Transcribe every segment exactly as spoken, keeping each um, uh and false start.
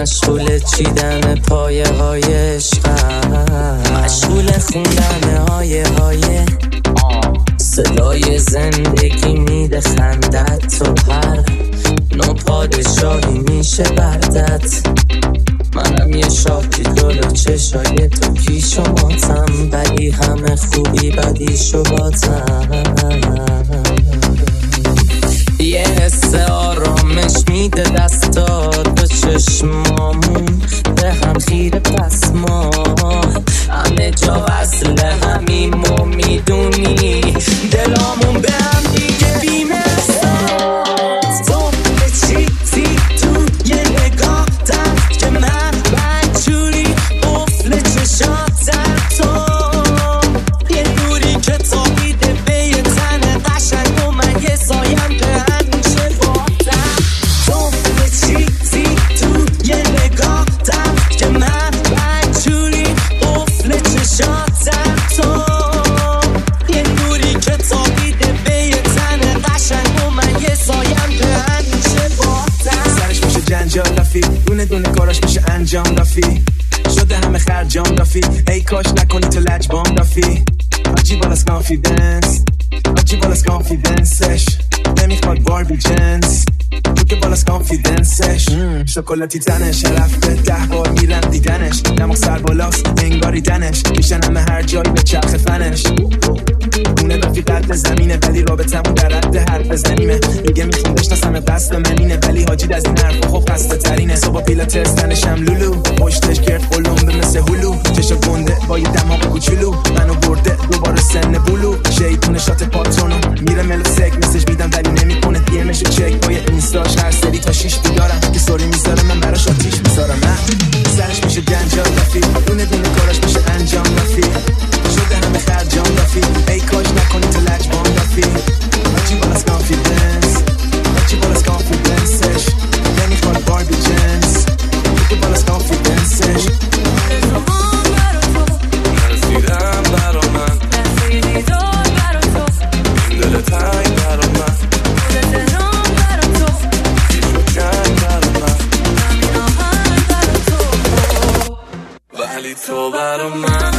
مشغول چیدن پایه های عشقم، مشغول خوندن های های صدای زندگی میده خندت، تو هر نو پادشاهی میشه بردت. منم یه شاکی جلو چشای تو پیش و ماتم، ولی همه خوبی بدیشو باتم. یه حس آرامش میده دستات، به چشمامون به هم خیره پس ما همه جا اصل همیم و میدونی دلامون به هم دیگه بیمرسات. تو به چیزی تو یه نگاه تر که من بجوری افل چشاتم، تو یه نوری که تابیده به یه تن قشنگ و من یه سایم به همیشه باتم. تو به چیزی تو یه نگاه تر که من بجوری افل چشاتم، تو یه نوری که تابیده به یه تن قشنگ و من یه سایم به همیشه باتم. سرش میشه جنجال رفی، دونه دونه کاراش میشه انجام رفی، شده همه خرجام رفی، ای کاش نکنی تو لجبام رفی. آجی بالاس کانفیدنس، آجی بالاس کانفیدنسش نمیخواد باربی جنس، تو که بالاس کانفیدنسش شکلاتی تنش، رفته ده بار میرم دیدنش، دماغ سر بالاست انگاری دنش، میشن همه هر جایی به چرخ فنش. اونه رفیقت زمینه ولی رابطمون در حد حرف بزنیمه، میگه میخوام بشناسم قصد منینه، ولی حاجی از این حرف خب خسته ترینه. صبح پیلاتس تنشم لولو، پشتش گرد قلم به مثل هلو، چشا گنده با یه دماغ کوچولو، منو برده دوباره سن بلو، شیطون شات پاتونو میره ملو سک مسیج میدم ولی نمیکنه دی امشو چک، با یه اینستاش هر سری تا شیش بیدارم که سوری میذاره من براش آتیش میذارم. من سرش میشه جنجال رفی، دونه دونه کاراش میشه انجام رفی، شده همه خرجام رفی، ای کاش نکنی تو لجبام رفی. آجی بالاس کانفیدنس، آجی بالاس کانفیدنسش نمیخواد باربی جنس، تو که بالاس کانفیدنسش نرسیدم برا من، رسیدی دار برا تو، این دل تنگ برا من، دل تهران برا تو، پیش و جنگ برا من، همین آهنگ برا تو، ولی تو برا من.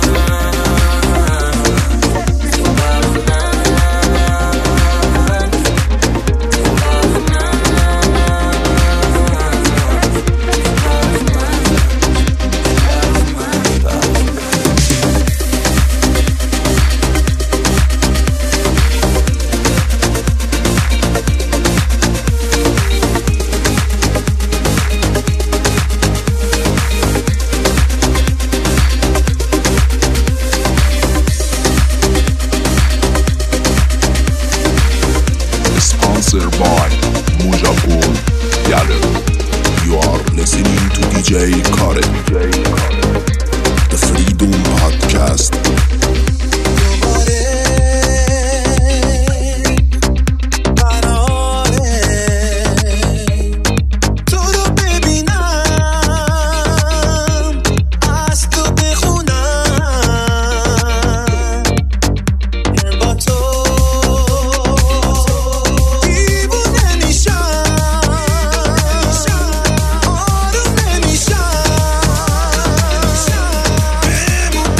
by Muja Gold Gallery. You are listening to دی جی Karen, the Freedom Podcast. Damn.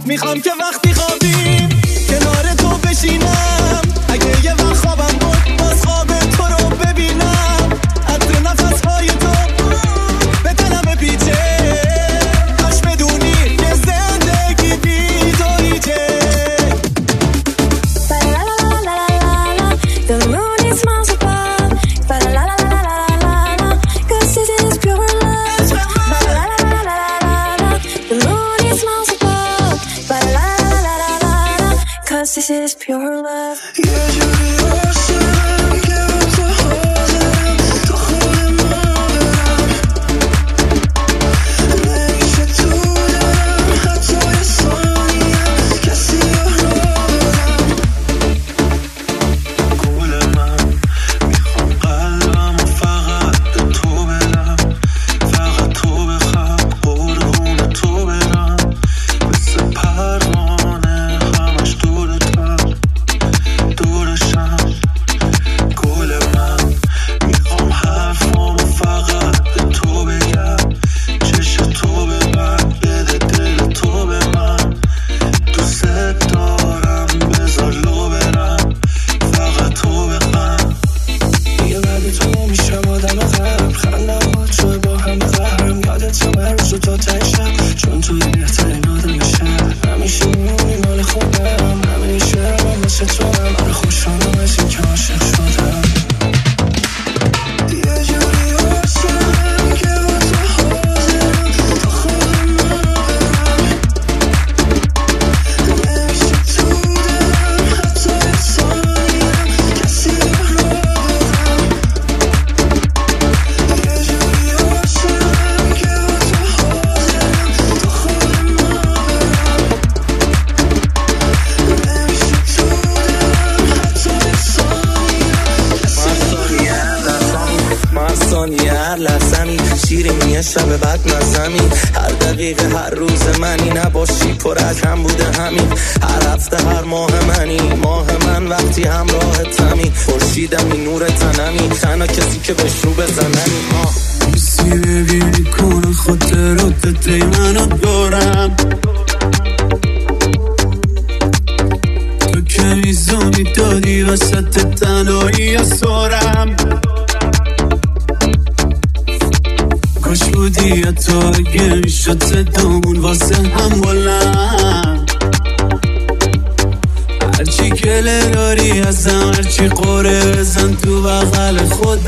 میخوام که وقتی خوابیم کنار تو بشینم، اگه یه وقت خوابم بود باز خواب تو رو ببینم، عطر نفسهای تو به دلم پیچه، کاش بدونی که زندگی بی تو هیچه. The moon is miles above. Ba la la la la la la la. 'Cause this is pure love. Ba la la la la la la. The moon is miles above. Ba la la la la la la. 'Cause this is pure love. یه جوری باشم که تو حاضرم تو خود ما برم، نمیشه تو دارم حتی یه ثانیه کسی رو بدم. گل من میخوام قلبم و فقط به تو بدم، فقط تو بخوام قربون تو برم، مثل پروانه همش دورتم دورشم. گل من میخوام حرفامو فقط به تو بگم، چش تو ببر بده دل تو به من، دوست دارم بذار لو برم، فقط تو بخند. دیگه بعد تو میشم آدم غرب، خندم با تو با هم قهرم، یادت من روزو تا تشم، چون توی بهترین آدم شهر، همیشه میمونی مال خودم، همیشه من مثل تو هم، آره خوشحالم از این که عاشق شدم. یه جوری باشم که با تو حاضرم تو خود ما برم، نمیشه تو دارم حتی یه ثانیه کسی رو بدم. یه جوری باشم که با تو حاضرم تو خود ما برم، نمیشه تو دارم حتی یه ثانیه کسی ما هر ثانیه هر لحظمی شیرینی شب بعد مزمی، هر دقیقه هر روز منی نباشی پر از هم بوده همین، هر هفته هر ماه منی ماه من وقتی همراهتمی، خورشیدمی نور تنمی تنها کسی که بهش رو بزنمی. کسی ببینی کنه خاطرات دی منو دارم، تو که میزانی دادی وسط تنهایی اسارم، کاش بودی حتی اگه میشد صدامون واسه هم بلند، هرچی گله داری ازم هرچی قره بزن تو بغل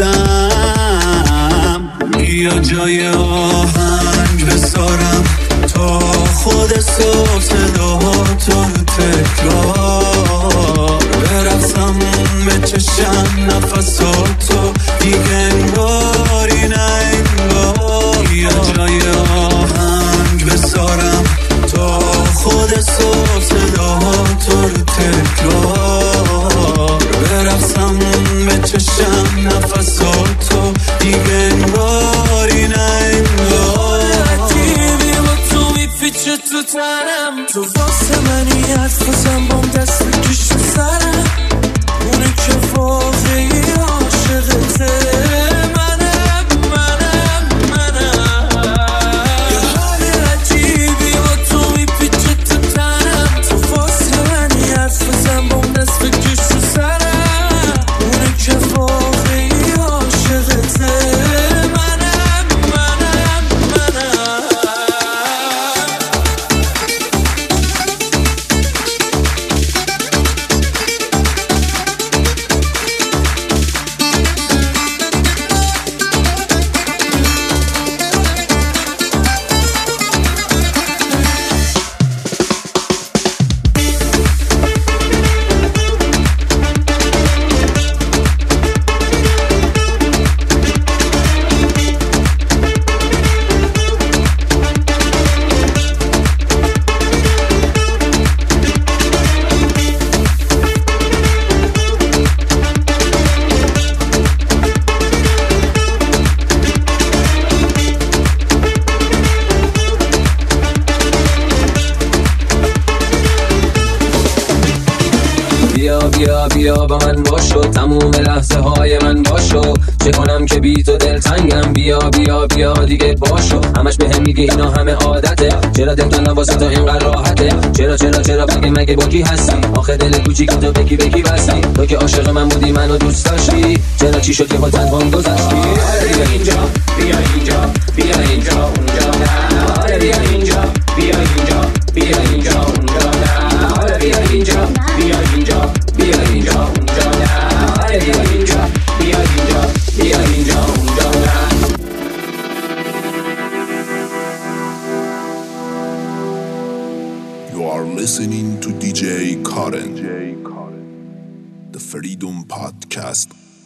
خودم، بیا جای آهنگ بذارم تا خود صبح صداهاتو رو تکرار برقصم به چشم نفساتو دیگه انگاری نه انگار، بیا جای آهنگ بذارم تا خود صبح صداهاتو رو تکرار برقصم به چشم نفساتو دیگه انگاری نه انگار. عجیبی با تو میپیچه تو تنم، تو واسه منی حرف بزن بام دست بکش تو سرم، اونه که واقعی عاشقته منم منم منم. یه حال عجیبی با تو میپیچه تو تنم، تو واسه منی حرف بزن بام دست بکش تو سرم، اونه که واقعی عاشقته منم منم منم. بیا بیا با من باشو، تموم لحظه های من باشو، چه کنم که بی تو دلتنگم، بیا بیا بیا دیگه باشو. همش به هم میگه اینا همه عادته، چرا دلتنم واسه تو اینقدر راحته، چرا چرا چرا مگه مگه با کی هستی، آخه دل کوچیک تو بکی بکی بستی، تو که عاشق من بودی منو دوست داشتی، چرا چی شد که با تنهام گذشتی. بیا اینجا بیا اینجا بیا اینجا اونجا نه، بیا اینجا بیا اینجا بیا اینجا اونجا نه، بیا اینجا بیا اینجا بیا اینجا اونجا نه، بیا اینجا بیا اینجا بیا اینجا اونجا نه. You are listening to دی جی Karen, The Freedom Podcast.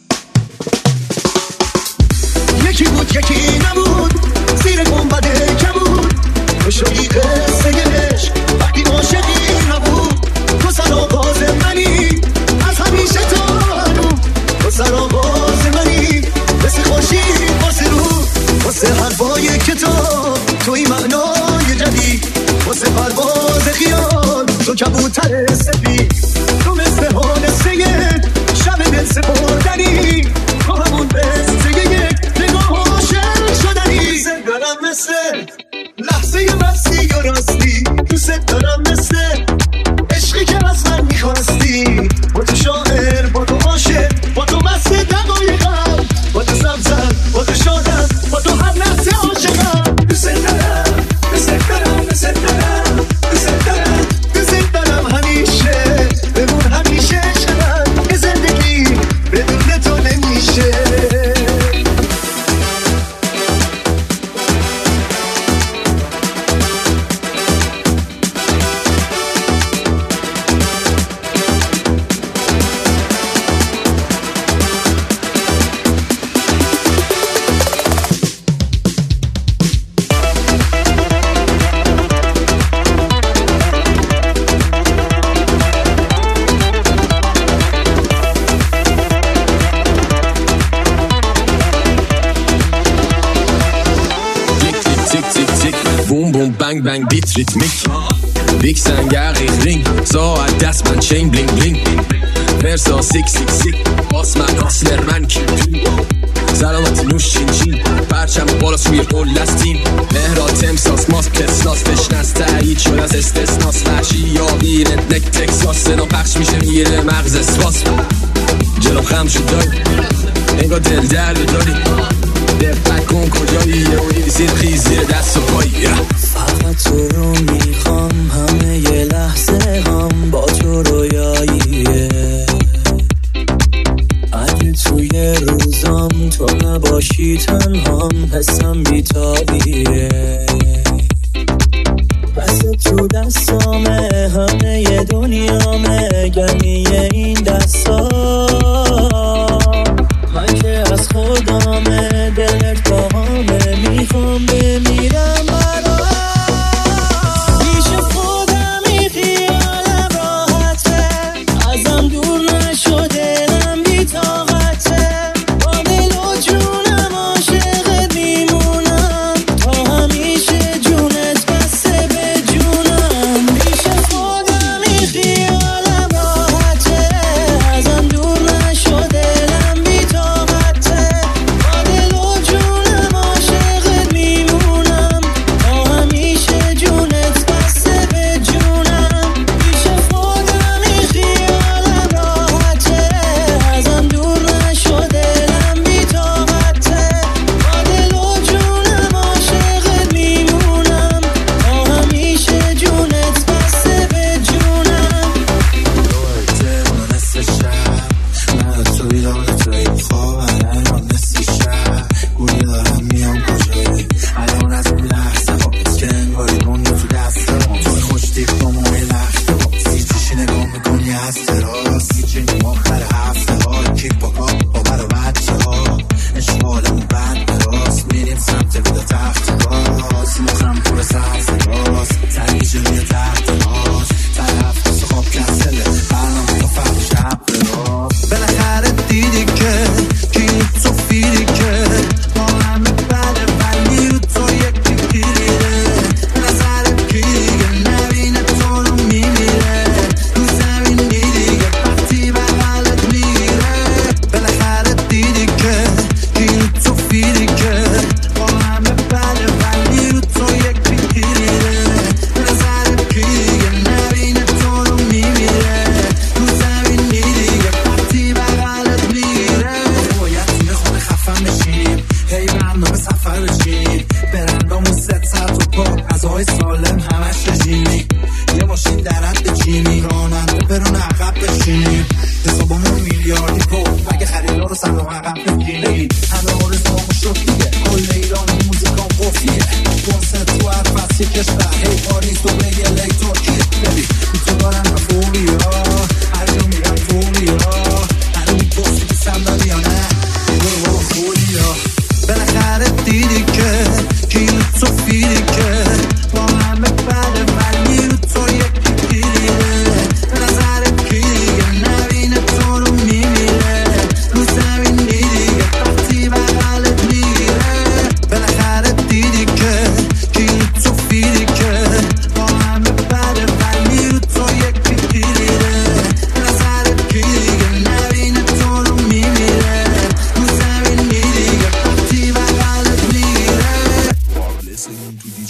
یکی بود یکی نبود، زیر گنبد کبود، تو شدی قصه عشق وقتی عاشقی نبود، تو سرآغاز منی از همیشه تا هنو، تو سرآغاز منی مثل خورشید واسه رو، واسه حرفای کتاب توی معنای جدید، واسه پرواز خیال تو کبوتر سفید، تو مثل حادثه شب دل سپردنی، تو همون قصه یک نگاه عاشق شدنی، دارم مثل لحظه مستی و راستی، دوست دارم مثل عشقی که از من میخواستی، با تو شاعر با تو عاشق با تو مست دقایقم، با تو سبزم با تو شادم با تو هر لحظه عاشقم، دوست دارم دوست دارم دوست دارم دوست دارم دوست دارم همیشه بمون همیشه شدم که زندگی بدون تو نمیشه. بنگ بنگ بیت ریتمیک، بیک سنگر رینگ ساعت دست من چین بلینگ بلینگ، مرسا سیک سیک سیک باس من آسلر من کیپی، سلامتی نوش چین چین پرچم بالا سوی قول لستین، مهرا تمساس ماسک کسلاس فشنست تایید شد از استثناس، وحشی یا بیرنت نک تکساس صدا پخش میشه میره مغز اسواس، جلو خم شد داری انگار دل درد داری، دقت کن کجایی یه اولی زیر خیز زیر دست و پایی، فقط تو رو میخوام همه یه لحظه هم با تو رویاییه، اگه توی روزام تو نباشی تنهام حسم بیتابیه، پس تو دستامه همه یه دنیامه گرمی این دستا، من که از خودامه دلت باهامه میخوام بمیرم برات، پیش خودم این خیالم راحته، ازم دور نشده دلم بی‌طاقته، با دل و جونم عاشقت میمونم تا همیشه، جونت بسته به جونم، پیش خودم این خیالم راحته، ازم دور نشده دلم بی‌طاقته، با دل و جونم عاشقت میمونم تا همیشه، جونت بسته به جونم، پیش خودم این خیالم راحته، ازم دور نشده دلم بی‌طاقته، با دل و جونم عاشقت میمونم تا همیشه، جونت بسته به جونم. دویته اون نصف شب من تو بیدار توی خواب الان نصف شب گویی دارم میام کجایی الان از اون لحظه ها که انگاری دنیا تو دسته ها توی خوش دیگه با موی لخته ها سی چیشی نگاه میکنی از تراس سی چنی ماختر هفته ها کیک با کام با برا بچه ها اشغالمون بند براست میریم سمت روی تخت راست مخم پر سبز راست تنگیشه روی تحت راست طرف دست خواب کنسله برنامه تا فرد شب راست بالاخره دیدی که کی تو فیدی که با همه بله ولی رو تو یکی کلیده نظرت کی دیگه نبینه تو رو میمیره رو زمین دیگه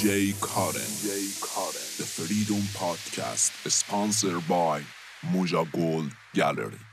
J Karen. The Freedom Podcast, sponsored by Moja Gold Gallery.